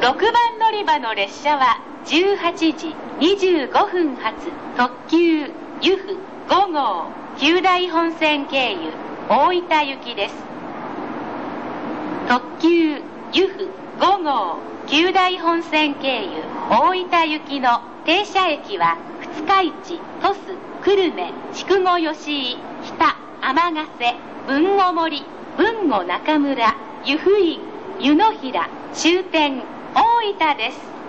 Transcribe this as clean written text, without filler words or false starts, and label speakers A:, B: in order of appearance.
A: 6番乗り場の列車は18時25分発特急由布5号九大本線経由大分行きです。特急由布5号九大本線経由大分行きの停車駅は二日市、鳥栖、久留米、筑後吉井、日田、天ヶ瀬、豊後森、豊後中村、湯布院、湯の平、終点、大分です。